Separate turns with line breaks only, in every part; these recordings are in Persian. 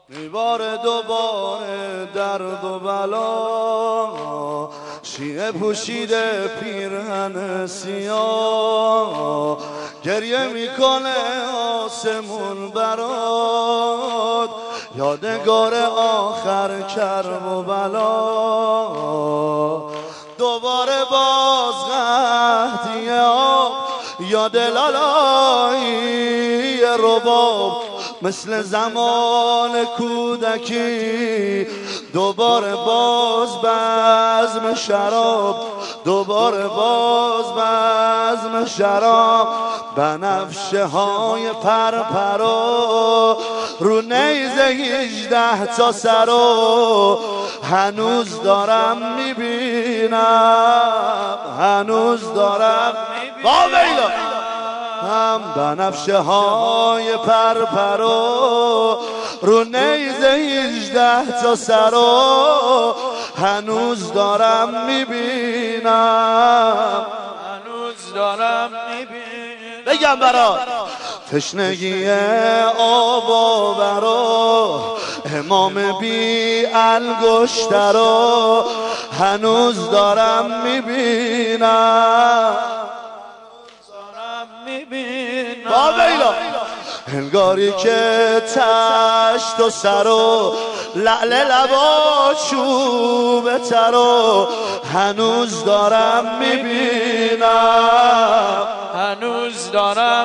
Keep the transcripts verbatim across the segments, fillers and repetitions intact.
میباره دوباره درد و بلا، شیعه پوشیده پیرهن سیاه، گریه میکنه آسمون برات، یادگار آخر کرب و بلا. دوباره باز قحطی آب، یاد لالایی رباب، مثل زمان کودکی. دوباره باز بزم شراب، دوباره باز بزم شراب، بنفشه های پرپرا رو نیزه هجده تا سرا. هنوز دارم میبینم، هنوز دارم میبینم هم بنفشه های پرپرا رو نیزه هجده تا سرا. هنوز دارم میبینم،
هنوز دارم میبینم.
بگم برات تشنگی آب و برا، امام بی الگشترا. هنوز دارم میبینم، با بیلا هنگاری که تشت و سرو لعل لبا چوب ترو. هنوز دارم میبینم،
هنوز دارم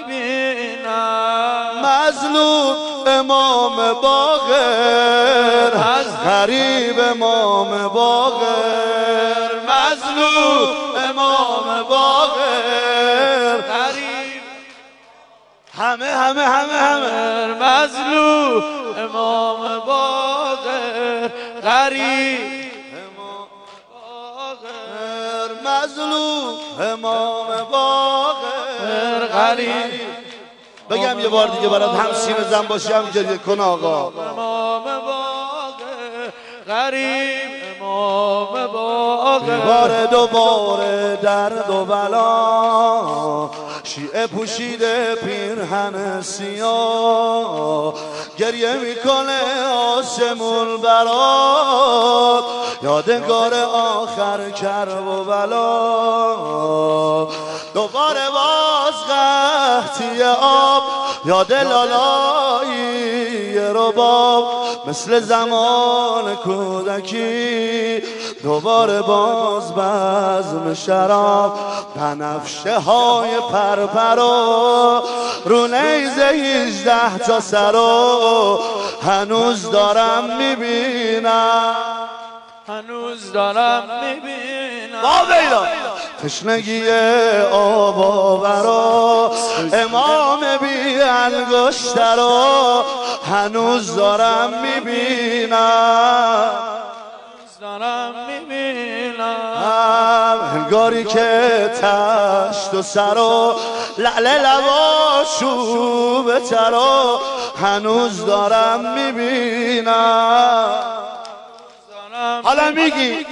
میبینم.
مظلوم امام باقر، غریب امام باقر، مظلوم امام باقر،
غریب
همه همه همه همه
مظلوم امام باقر، غریب
امام باقر، مظلوم امام باقر، غریب. بگم یه بار دیگه برات هم سیم زن باشی هم گریه کن آقا.
امام باقر، غریب امام باقر.
دوباره دوباره درد و بلا، شیعه پوشیده پیرهن سیاه، گریه میکنه آسمون برات، یادگار آخر کرب و بلا. دوباره باز قحطی آب، یاد لالایی رباب، مثل زمان کودکی. دوباره باز بزم شراب، بنفشه های پرپرا رو نیزه هجده تا سرا. هنوز دارم میبینم،
هنوز دارم میبینم.
با بیلا تشنگی آب و برا، امام بی انگشترا. هنوز دارم میبینم،
دارم میبینم.
هنگاری که تشت و سرا لعل لبا چوب ترا. هنوز دارم میبینم. حالا میگی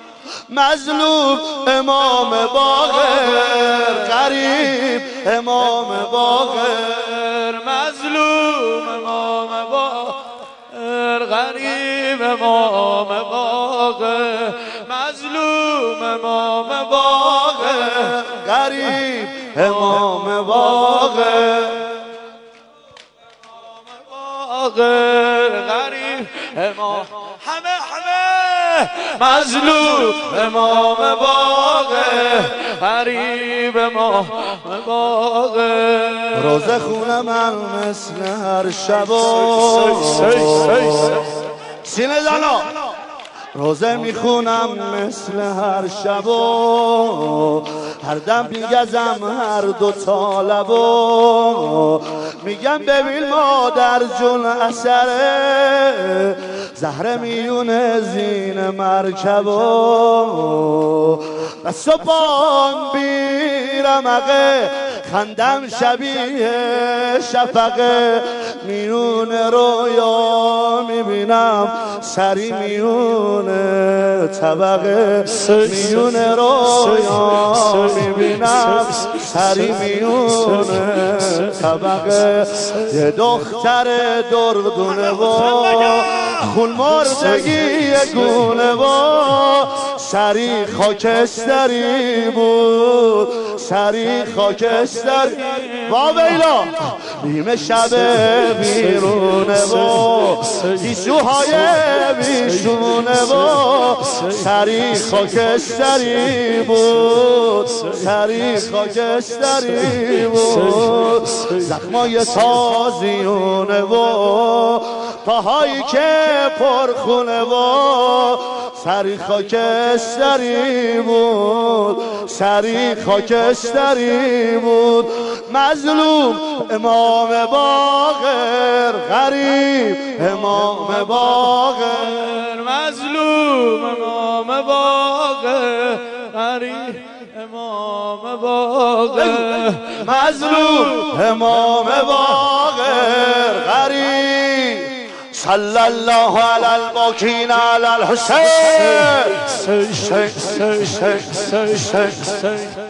مظلوم امام باقر، غریب امام باقر،
مظلوم امام باقر، غریب امام باقر، مظلوم امام باقر،
غریب امام باقر،
باقر، غریب امام. همه همه مظلوم امام باقر، غریب امام باقر.
روزه خونه من مثل هر شبا، سینه زنا روزه میخونم مثل هر شبا، هر دم میگزم هر دو تا لبا. میگم ببین مادر جون اثره، زهره میونه زین مرکبا. و صبحان بیرمقه، خندم شبیه شفقه، میونه رویا میبینم میبینم سری میونه طبقه میونه رویا میبینم سری میونه طبقه یه دختر دردونه و خون مردگی گونه و سری خاکستری بود سری خاکستری و بیلا نیمه شب بیرونه و گیسوهای بیشونه و سری خاکستری بود سری خاکستری بود زخمای تازیونه و پاهایی که پرخونه و سری خاکستری بود سری خاکستری بود مظلوم امام باقر غریب امام باقر
مظلوم امام باقر غریب امام باقر
مظلوم امام باقر غریب صلی الله علی الباکین علی الحسین